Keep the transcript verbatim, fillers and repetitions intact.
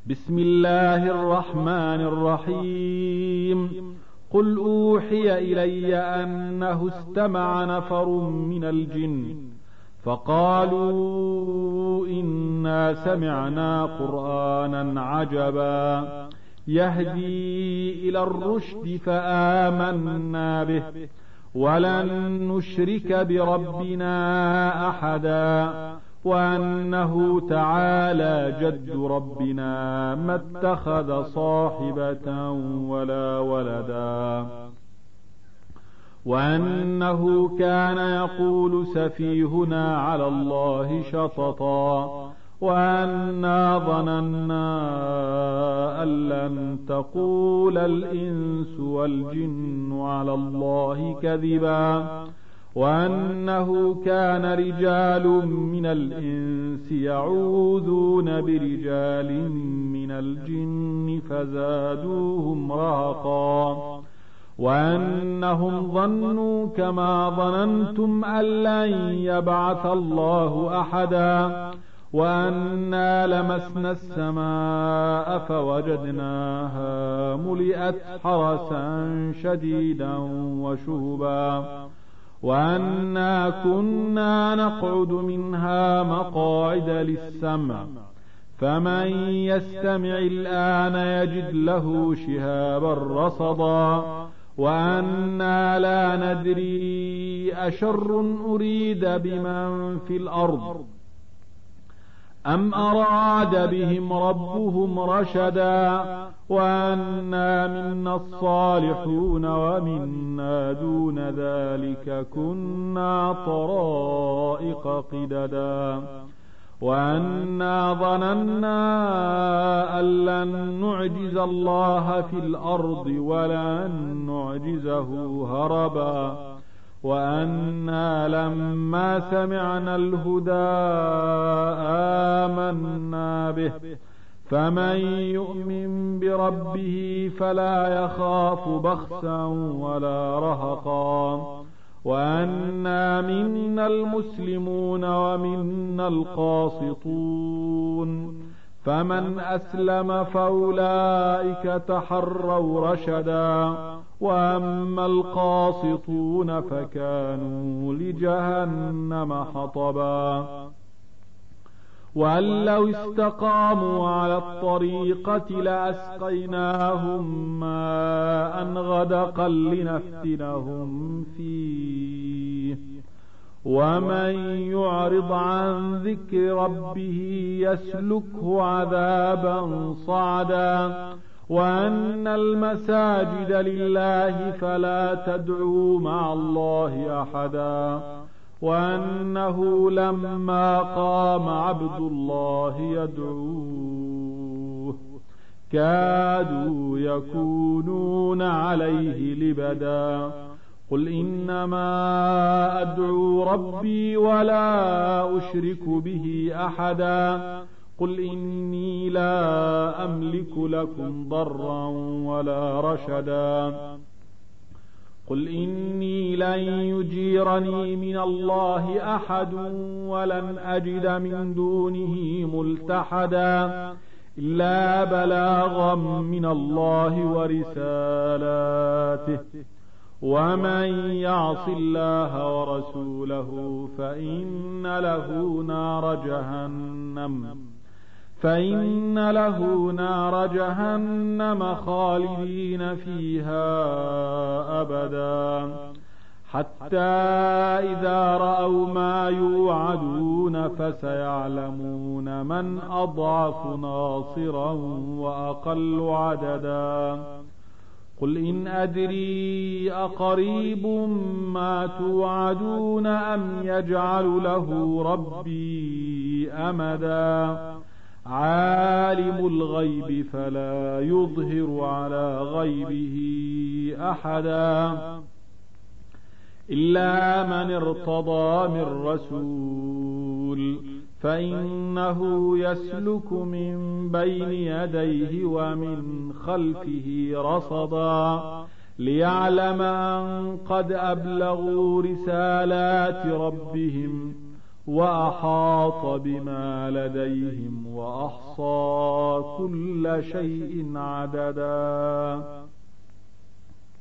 بسم الله الرحمن الرحيم. قل أوحي إلي أنه استمع نفر من الجن فقالوا إنا سمعنا قرآنا عجبا يهدي إلى الرشد فآمنا به ولن نشرك بربنا أحدا وأنه تعالى جد ربنا ما اتخذ صاحبة ولا ولدا وأنه كان يقول سفيهنا على الله شططا وأنا ظننا أن لن تقول الإنس والجن على الله كذبا وأنه كان رجال من الإنس يعوذون برجال من الجن فزادوهم رهقا وأنهم ظنوا كما ظننتم أن لن يبعث الله أحدا وأنا لمسنا السماء فوجدناها ملئت حرسا شديدا وشهبا وأنا كنا نقعد منها مقاعد للسمع فمن يستمع الآن يجد له شهابا رصدا وأنا لا ندري أشر أريد بمن في الأرض أم أراد بهم ربهم رشدا وأنا منا الصالحون ومنا دون ذلك كنا طرائق قددا وأنا ظننا أن لن نعجز الله في الأرض ولن نعجزه هربا وأنا لما سمعنا الهدى آمنا به فمن يؤمن بربه فلا يخاف بخسا ولا رهقا وأنا منا المسلمون ومنا القاسطون فمن أسلم فأولئك تحروا رشدا وأما القاسطون فكانوا لجهنم حطبا وأن لو استقاموا على الطريقة لأسقيناهم ماء غدقا لنفتنهم فيه ومن يعرض عن ذكر ربه يسلكه عذابا صعدا وأن المساجد لله فلا تدعوا مع الله أحدا وأنه لما قام عبد الله يدعوه كادوا يكونون عليه لبدا قل إنما أدعو ربي ولا أشرك به أحدا قل إني لا أملك لكم ضرا ولا رشدا قل إني لن يجيرني من الله أحد ولن أجد من دونه ملتحدا إلا بلاغا من الله ورسالاته ومن يعص الله ورسوله فإن له نار جهنم فإن له نار جهنم خالدين فيها أبدا حتى إذا رأوا ما يوعدون فسيعلمون من أضعف ناصرا وأقل عددا قل إن أدري أقريب ما توعدون أم يجعل له ربي أمدا عالم الغيب فلا يظهر على غيبه أحدا إلا من ارتضى من رسول فإنه يسلك من بين يديه ومن خلفه رصدا ليعلم أن قد أبلغوا رسالات ربهم وأحاط بما لديهم وأحصى أحصى كل شيء عددا